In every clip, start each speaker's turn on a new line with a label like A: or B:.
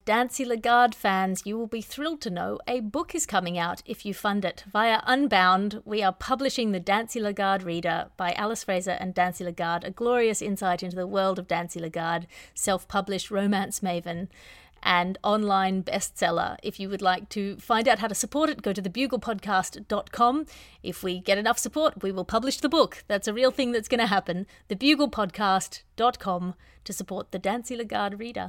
A: Dancy Lagarde fans, you will be thrilled to know a book is coming out if you fund it. Via Unbound, we are publishing the Dancy Lagarde Reader by Alice Fraser and Dancy Lagarde, a glorious insight into the world of Dancy Lagarde, self-published romance maven and online bestseller. If you would like to find out how to support it, go to thebuglepodcast.com. If we get enough support, we will publish the book. That's a real thing that's going to happen. Thebuglepodcast.com to support the Dancy Lagarde Reader.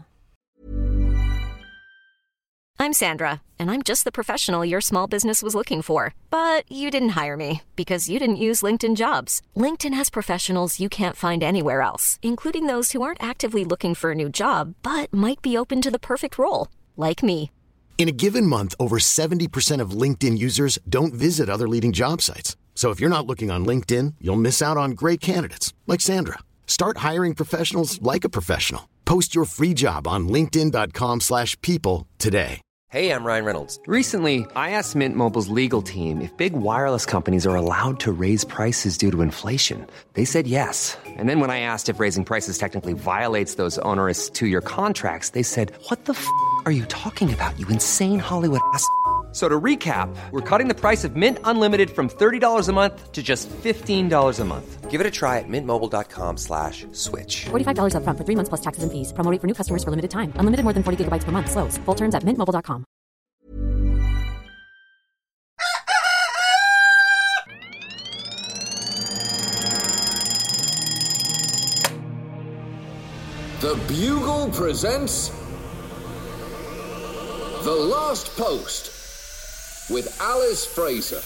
B: I'm Sandra, and I'm just the professional your small business was looking for. But you didn't hire me because you didn't use LinkedIn Jobs. LinkedIn has professionals you can't find anywhere else, including those who aren't actively looking for a new job, but might be open to the perfect role, like me.
C: In a given month, over 70% of LinkedIn users don't visit other leading job sites. So if you're not looking on LinkedIn, you'll miss out on great candidates, like Sandra. Start hiring professionals like a professional. Post your free job on linkedin.com/people today.
D: Hey, I'm Ryan Reynolds. Recently, I asked Mint Mobile's legal team if big wireless companies are allowed to raise prices due to inflation. They said yes. And then when I asked if raising prices technically violates those onerous two-year contracts, they said, what the f*** are you talking about, you insane Hollywood ass f- So to recap, we're cutting the price of Mint Unlimited from $30 a month to just $15 a month. Give it a try at mintmobile.com/switch.
B: $45 up front for 3 months plus taxes and fees. Promo rate for new customers for limited time. Unlimited more than 40 gigabytes per month. Slows full terms at mintmobile.com.
E: The Bugle presents The Last Post with Alice Fraser.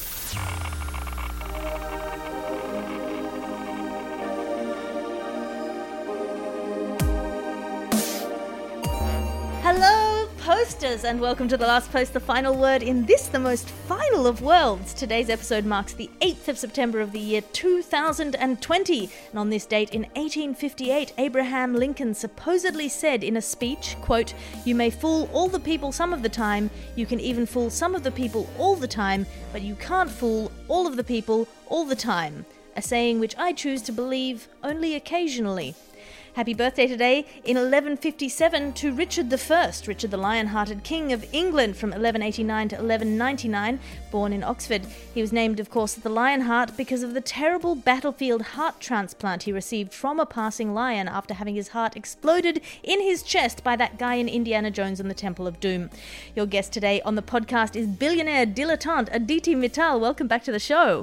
A: Hello, posters, and welcome to The Last Post, the final word in this, the most final of worlds. Today's episode marks the 8th of September of the year 2020, and on this date in 1858, Abraham Lincoln supposedly said in a speech, quote, "You may fool all the people some of the time, you can even fool some of the people all the time, but you can't fool all of the people all the time," a saying which I choose to believe only occasionally. Happy birthday today in 1157 to Richard I, Richard the Lion-Hearted King of England from 1189 to 1199, born in Oxford. He was named, of course, the Lionheart because of the terrible battlefield heart transplant he received from a passing lion after having his heart exploded in his chest by that guy in Indiana Jones and the Temple of Doom. Your guest today on the podcast is billionaire dilettante Aditi Mittal. Welcome back to the show.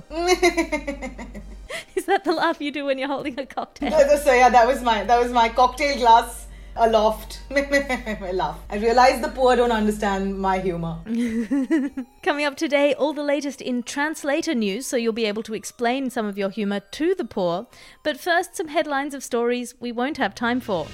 A: Is that the laugh you do when you're holding a cocktail?
F: So yeah, that was my cocktail glass aloft. I laugh. I realize the poor don't understand my humor.
A: Coming up today, all the latest in translator news, so you'll be able to explain some of your humor to the poor. But first, some headlines of stories we won't have time for.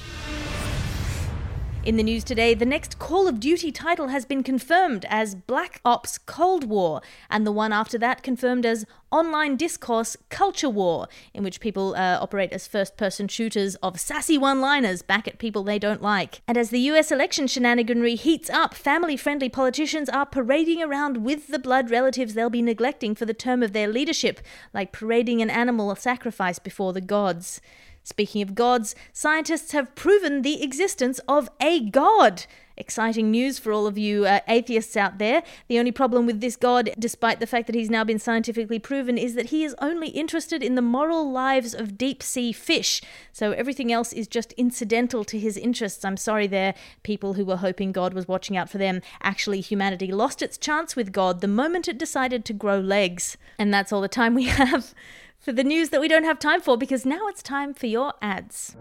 A: In the news today, the next Call of Duty title has been confirmed as Black Ops Cold War, and the one after that confirmed as Online Discourse Culture War, in which people operate as first-person shooters of sassy one-liners back at people they don't like. And as the US election shenaniganry heats up, family-friendly politicians are parading around with the blood relatives they'll be neglecting for the term of their leadership, like parading an animal sacrifice before the gods. Speaking of gods, scientists have proven the existence of a god. Exciting news for all of you atheists out there. The only problem with this god, despite the fact that he's now been scientifically proven, is that he is only interested in the moral lives of deep-sea fish. So everything else is just incidental to his interests. I'm sorry there, people who were hoping God was watching out for them. Actually, humanity lost its chance with God the moment it decided to grow legs. And that's all the time we have for the news that we don't have time for, because now it's time for your ads.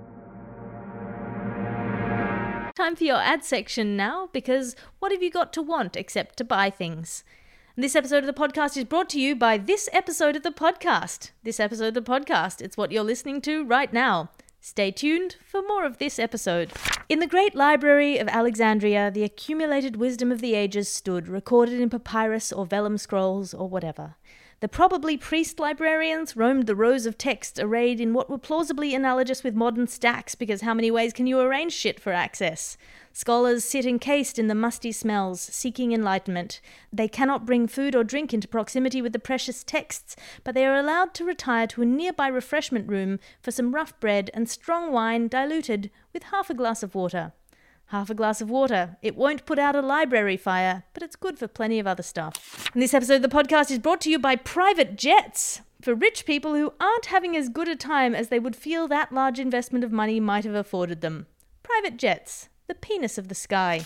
A: Time for your ad section now, because what have you got to want except to buy things? And this episode of the podcast is brought to you by this episode of the podcast. This episode of the podcast, it's what you're listening to right now. Stay tuned for more of this episode. In the great library of Alexandria, the accumulated wisdom of the ages stood, recorded in papyrus or vellum scrolls or whatever. The probably priest librarians roamed the rows of texts arrayed in what were plausibly analogous with modern stacks, because how many ways can you arrange shit for access? Scholars sit encased in the musty smells, seeking enlightenment. They cannot bring food or drink into proximity with the precious texts, but they are allowed to retire to a nearby refreshment room for some rough bread and strong wine diluted with half a glass of water. Half a glass of water. It won't put out a library fire, but it's good for plenty of other stuff. And this episode of the podcast is brought to you by private jets. For rich people who aren't having as good a time as they would feel that large investment of money might have afforded them. Private jets. The penis of the sky.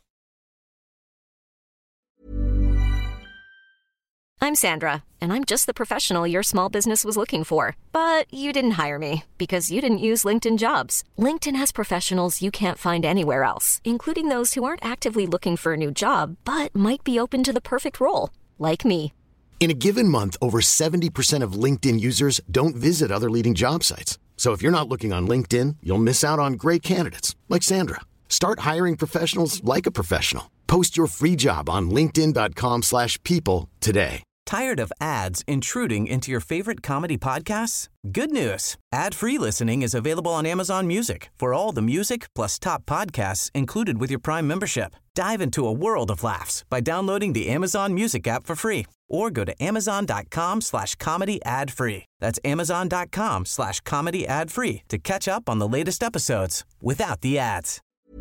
B: I'm Sandra, and I'm just the professional your small business was looking for. But you didn't hire me because you didn't use LinkedIn Jobs. LinkedIn has professionals you can't find anywhere else, including those who aren't actively looking for a new job, but might be open to the perfect role, like me.
C: In a given month, over 70% of LinkedIn users don't visit other leading job sites. So if you're not looking on LinkedIn, you'll miss out on great candidates like Sandra. Start hiring professionals like a professional. Post your free job on linkedin.com/people today.
G: Tired of ads intruding into your favorite comedy podcasts? Good news. Ad-free listening is available on Amazon Music for all the music plus top podcasts included with your Prime membership. Dive into a world of laughs by downloading the Amazon Music app for free or go to amazon.com/comedy ad-free. That's amazon.com/comedy ad-free to catch up on the latest episodes without the ads.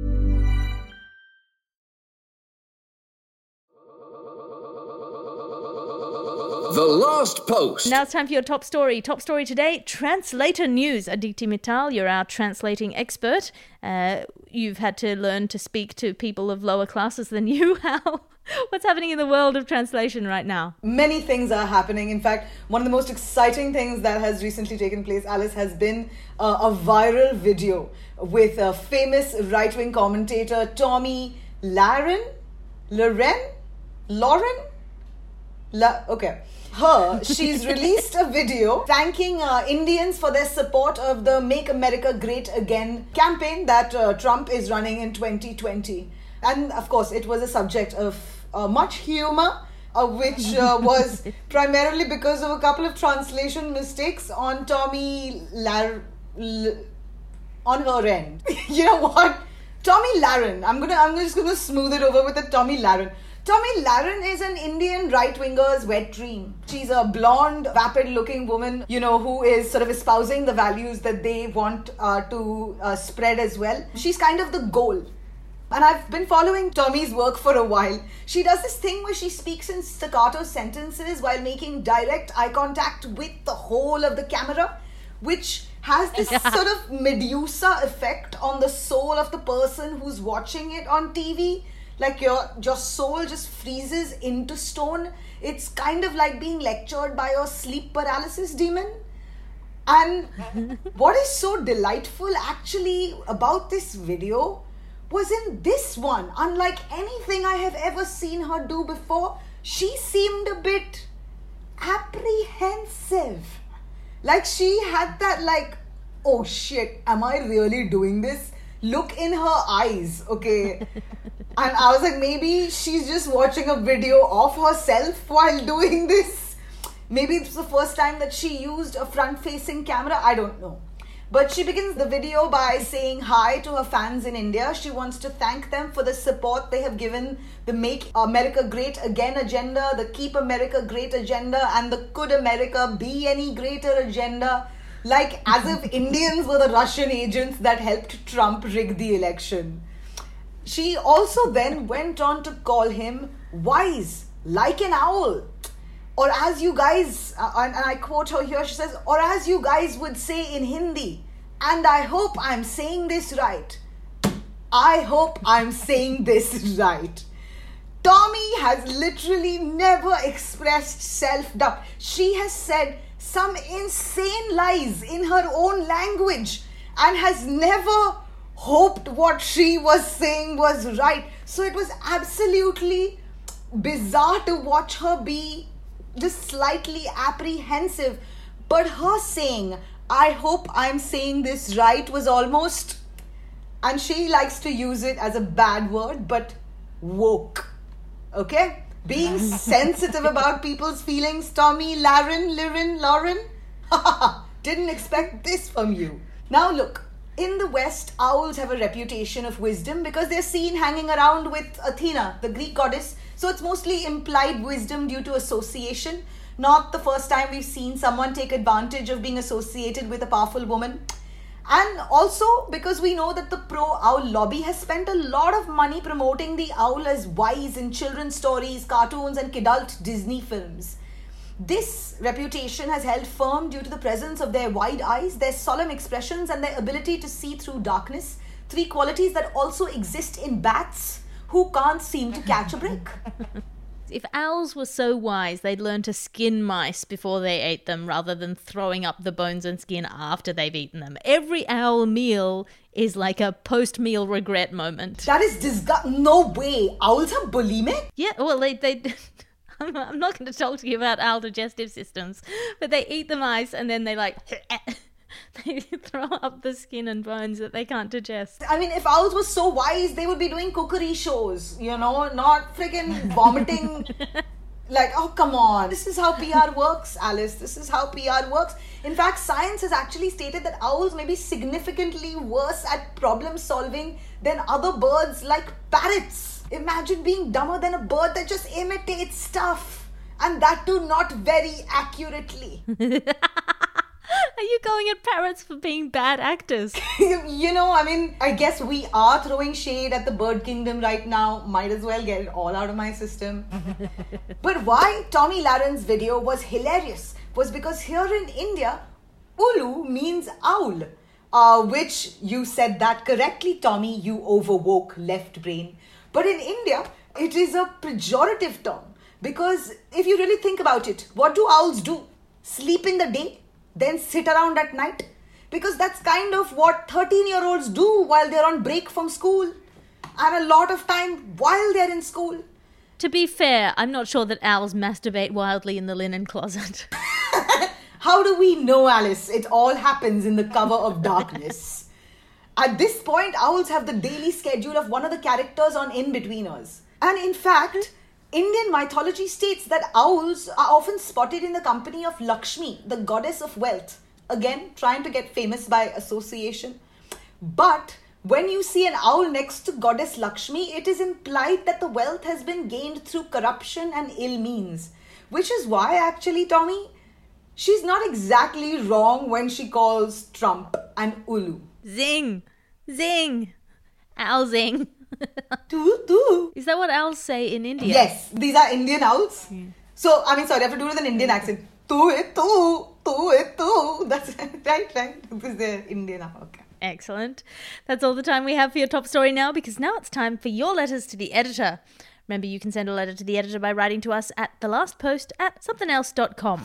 E: The Last Post.
A: Now it's time for your top story. Top story today, translator news. Aditi Mittal, you're our translating expert. You've had to learn to speak to people of lower classes than you. What's happening in the world of translation right now?
F: Many things are happening. In fact, one of the most exciting things that has recently taken place, Alice, has been a viral video with a famous right-wing commentator, Tomi Lahren? She's released a video thanking Indians for their support of the Make America Great Again campaign that Trump is running in 2020. And of course, it was a subject of much humor, which was primarily because of a couple of translation mistakes on Tomi on her end. You know what? Tomi Lahren. I'm just gonna smooth it over with the Tomi Lahren. Tomi Lahren is an Indian right-winger's wet dream. She's a blonde, vapid-looking woman, who is sort of espousing the values that they want to spread as well. She's kind of the goal. And I've been following Tomi's work for a while. She does this thing where she speaks in staccato sentences while making direct eye contact with the whole of the camera, which has this sort of Medusa effect on the soul of the person who's watching it on TV. Like your soul just freezes into stone. It's kind of like being lectured by your sleep paralysis demon. And what is so delightful actually about this video was in this one, unlike anything I have ever seen her do before, she seemed a bit apprehensive. Like she had that oh shit, am I really doing this? Look in her eyes, okay? And I was like, maybe she's just watching a video of herself while doing this. Maybe it's the first time that she used a front-facing camera. I don't know. But she begins the video by saying hi to her fans in India. She wants to thank them for the support they have given the Make America Great Again agenda, the Keep America Great agenda, and the Could America Be Any Greater agenda. Like as if Indians were the Russian agents that helped Trump rig the election. She also then went on to call him wise, like an owl. Or as you guys, and I quote her here, she says, or as you guys would say in Hindi, and I hope I'm saying this right. I hope I'm saying this right. Tomi has literally never expressed self-doubt. She has said some insane lies in her own language and has never hoped what she was saying was right. So it was absolutely bizarre to watch her be just slightly apprehensive. But her saying, I hope I'm saying this right, was almost, and she likes to use it as a bad word, but woke. Okay? Being sensitive about people's feelings. Tomi Lahren. Didn't expect this from you. Now look, in the West, owls have a reputation of wisdom because they're seen hanging around with Athena, the Greek goddess. So it's mostly implied wisdom due to association. Not the first time we've seen someone take advantage of being associated with a powerful woman. And also because we know that the pro-owl lobby has spent a lot of money promoting the owl as wise in children's stories, cartoons and kidult Disney films. This reputation has held firm due to the presence of their wide eyes, their solemn expressions and their ability to see through darkness, 3 qualities that also exist in bats who can't seem to catch a break.
A: If owls were so wise, they'd learn to skin mice before they ate them rather than throwing up the bones and skin after they've eaten them. Every owl meal is like a post-meal regret moment.
F: That is disgusting. No way. Owls are bulimic?
A: Yeah, well, they I'm not going to talk to you about owl digestive systems, but they eat the mice and then they they throw up the skin and bones that they can't digest.
F: I mean, if owls were so wise, they would be doing cookery shows, not freaking vomiting. Like, oh, come on. This is how PR works, Alice. This is how PR works. In fact, science has actually stated that owls may be significantly worse at problem solving than other birds like parrots. Imagine being dumber than a bird that just imitates stuff. And that too not very accurately.
A: Are you going at parrots for being bad actors?
F: I guess we are throwing shade at the bird kingdom right now. Might as well get it all out of my system. But why Tommy Laren's video was hilarious was because here in India, Ulu means owl. Which, you said that correctly, Tommy, you overwoke left brain. But in India, it is a pejorative term. Because if you really think about it, what do owls do? Sleep in the day? Then sit around at night? Because that's kind of what 13-year-olds do while they're on break from school. And a lot of time while they're in school.
A: To be fair, I'm not sure that owls masturbate wildly in the linen closet.
F: How do we know, Alice? It all happens in the cover of darkness. At this point, owls have the daily schedule of one of the characters on In-Betweeners. And in fact, Indian mythology states that owls are often spotted in the company of Lakshmi, the goddess of wealth. Again, trying to get famous by association. But when you see an owl next to goddess Lakshmi, it is implied that the wealth has been gained through corruption and ill means. Which is why, actually, Tommy, she's not exactly wrong when she calls Trump an Ulu.
A: Zing! Zing! Owl zing!
F: Doo.
A: Is that what owls say in India?
F: Yes, these are Indian owls. Yeah. So, I have to do it with an Indian accent. That's right. This is the Indian owl. Okay.
A: Excellent. That's all the time we have for your top story now, because now it's time for your letters to the editor. Remember, you can send a letter to the editor by writing to us at thelastpost@somethingelse.com.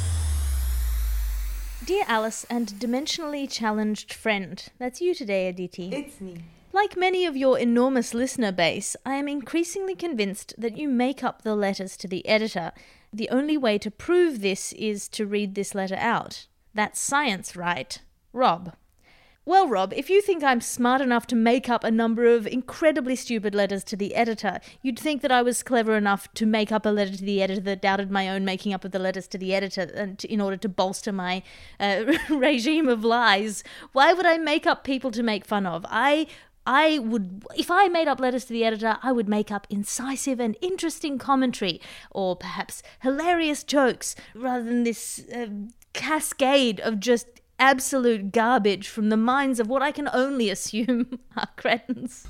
A: Dear Alice and dimensionally challenged friend. That's you today, Aditi.
F: It's me.
A: Like many of your enormous listener base, I am increasingly convinced that you make up the letters to the editor. The only way to prove this is to read this letter out. That's science, right? Rob. Well, Rob, if you think I'm smart enough to make up a number of incredibly stupid letters to the editor, you'd think that I was clever enough to make up a letter to the editor that doubted my own making up of the letters to the editor in order to bolster my regime of lies. Why would I make up people to make fun of? I would, if I made up letters to the editor, I would make up incisive and interesting commentary, or perhaps hilarious jokes, rather than this cascade of just absolute garbage from the minds of what I can only assume are cretins.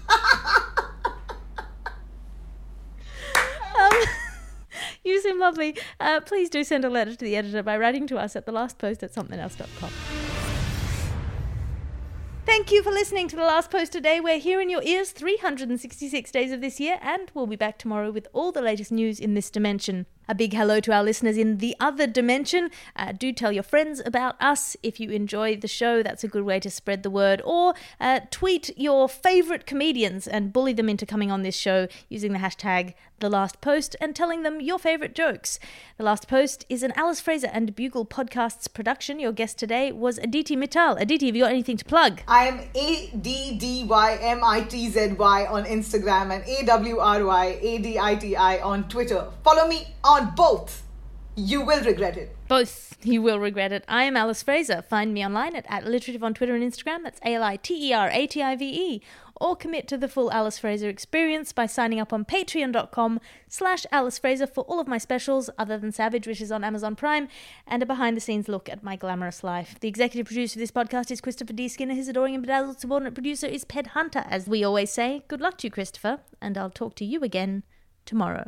A: You seem lovely. Please do send a letter to the editor by writing to us at thelastpost@somethingelse.com. Thank you for listening to The Last Post today. We're here in your ears 366 days of this year, and we'll be back tomorrow with all the latest news in this dimension. A big hello to our listeners in the other dimension. Do tell your friends about us if you enjoy the show. That's a good way to spread the word. Or tweet your favourite comedians and bully them into coming on this show using the hashtag #TheLastPost and telling them your favourite jokes. The Last Post is an Alice Fraser and Bugle Podcasts production. Your guest today was Aditi Mittal. Aditi, have you got anything to plug?
F: I am ADDYMITZY on Instagram and AWRYADITI on Twitter. Follow me on both. You will regret it.
A: Both. You will regret it. I am Alice Fraser. Find me online at @alliterative on Twitter and Instagram. That's ALITERATIVE. Or commit to the full Alice Fraser experience by signing up on patreon.com/Alice Fraser for all of my specials, other than Savage, which is on Amazon Prime, and a behind-the-scenes look at my glamorous life. The executive producer of this podcast is Christopher D. Skinner. His adoring and bedazzled subordinate producer is Ped Hunter. As we always say, good luck to you, Christopher, and I'll talk to you again tomorrow.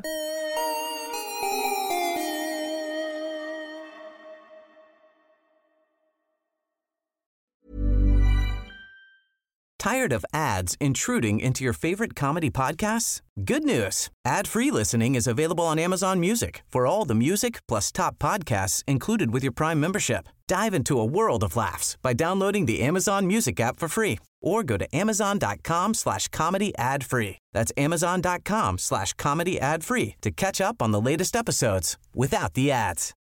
G: Tired of ads intruding into your favorite comedy podcasts? Good news. Ad-free listening is available on Amazon Music for all the music plus top podcasts included with your Prime membership. Dive into a world of laughs by downloading the Amazon Music app for free or go to amazon.com/comedy ad-free. That's amazon.com/comedy ad-free to catch up on the latest episodes without the ads.